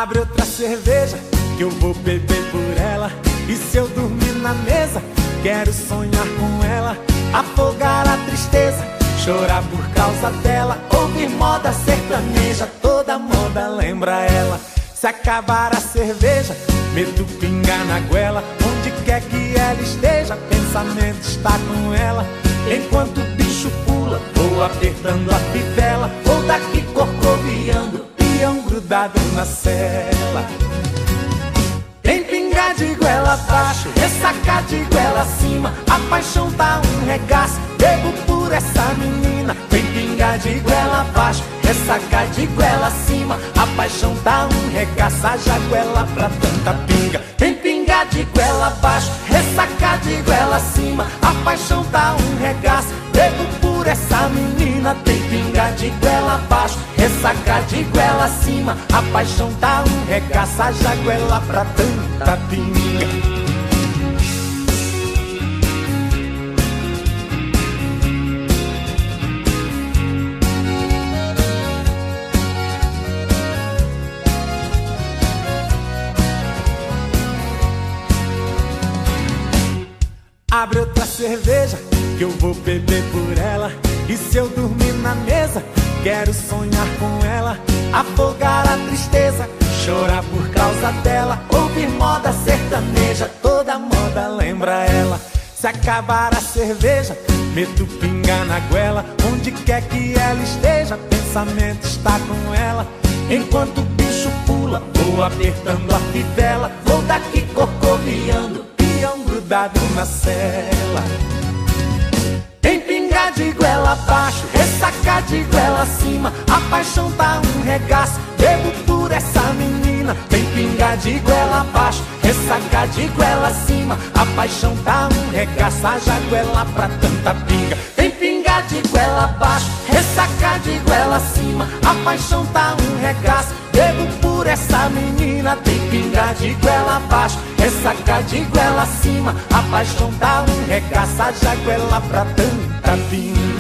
Abre outra cerveja que eu vou beber por ela. E se eu dormir na mesa, quero sonhar com ela. Afogar a tristeza, chorar por causa dela. Ouvir moda sertaneja, toda moda lembra ela. Se acabar a cerveja, meto pinga na goela. Onde quer que ela esteja, pensamento está com ela. Enquanto o bicho pula, vou apertando a fivela. Vou daqui corcoviando, peão grudado na cela. Tem pinga de goela abaixo, ressaca de goela acima. A paixão tá um regaço, bebo por essa menina. Tem pinga de goela abaixo, ressaca de goela acima. A paixão tá um regaço, haja goela pra tanta pinga. Tem pinga de goela abaixo, ressaca de goela acima. A paixão tá um regaço, bebo por essa menina. Tem pinga de goela abaixo, ressaca de goela acima. A paixão tá um regaço, haja goela pra tanta pinga. Abre outra cerveja que eu vou beber por ela. E se eu dormir na mesa, quero sonhar com ela. Afogar a tristeza, chorar por causa dela. Ouvir moda sertaneja, toda moda lembra ela. Se acabar a cerveja, meto pinga na goela. Onde quer que ela esteja, pensamento está com ela. Enquanto o bicho pula, vou apertando a fivela. Vou daqui corcoviando, grudado na cela. Tem pinga de goela abaixo, ressaca de goela acima. A paixão tá um regaço, bebo por essa menina. Tem pinga de goela abaixo, ressaca de goela acima. A paixão tá um regaço, haja goela pra tanta pinga. Tem pinga de goela abaixo, ressaca de goela acima. A paixão tá um regaço, bebo por essa menina. Tem pinga de goela abaixo, ressaca de goela acima. A paixão tá um regaço, haja goela pra tanta pinga.